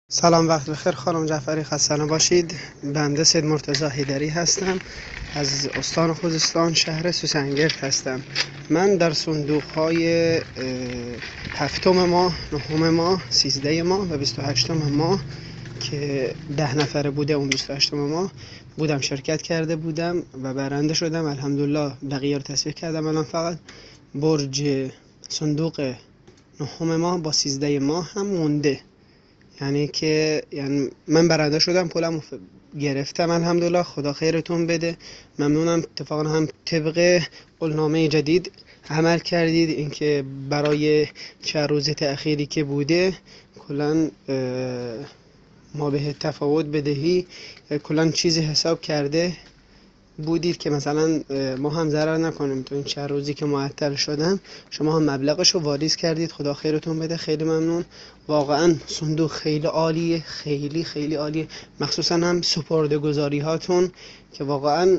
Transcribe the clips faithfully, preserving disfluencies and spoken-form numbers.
سلام، وقت بخیر خانم جعفری، خسته نباشید. بنده سید مرتضی هیدری هستم، از استان خوزستان، شهر سوسنگرد هستم. من در صندوق های هفتم ماه، نهم ماه، سیزده ماه و بیست و هشتم ماه که ده نفره بوده، اون بیست و هشتم ماه بودم شرکت کرده بودم و برنده شدم. الحمدلله بقیه رو تصویح کردم. الان فقط برج صندوق نهم ماه با سیزده ماه هم مونده، یعنی که یعنی من برنده شدم، پولم گرفتم الحمدلله. خدا خیرتون بده، ممنونم. اتفاقا هم طبق قولنامه جدید عمل کردید، اینکه برای چند روز تأخیری که بوده کلا ما به تفاوت بدهی کلا چیزی حساب کرده بودید که مثلا ما هم ضرر نکنیم. تو این چند روزی که معطل شدم شما هم مبلغش رو واریز کردید. خدا خیرتون بده، خیلی ممنون. واقعا صندوق خیلی عالیه، خیلی خیلی عالیه، مخصوصا هم سپرده‌گذاری هاتون که واقعا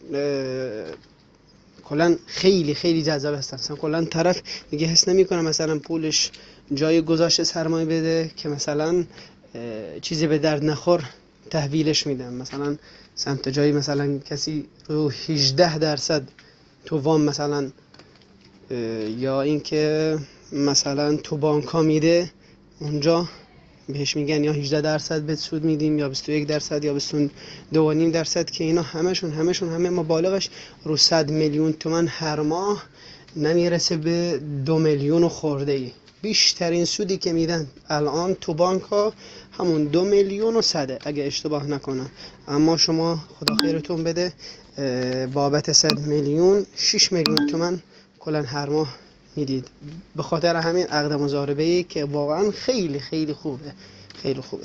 کلا خیلی خیلی جذاب هستن. مثلا کلا طرف دیگه حس نمیکنه مثلا پولش جای گذاشته سرمایه بده که مثلا چیزی به درد نخور تحویلش میدم. مثلا سمت جایی مثلا کسی رو هجده درصد تو وام مثلا یا اینکه مثلا تو بانک ها میده، اونجا بهش میگن یا هجده درصد به سود میدیم یا بیست و یک درصد یا بیست و دو و نیم درصد، که اینا همشون همشون همه مبالغش رو صد میلیون تومان هر ماه نمیرسه به دو میلیون و خورده ای. بیشترین سودی که میدن الان تو بانک ها همون دو میلیون و صده اگه اشتباه نکنم. اما شما خدا خیرتون بده بابت صد میلیون شش میلیون تومان کلا هر ماه میدید. به خاطر همین عقد مضاربه ای که واقعا خیلی خیلی خوبه، خیلی خوبه.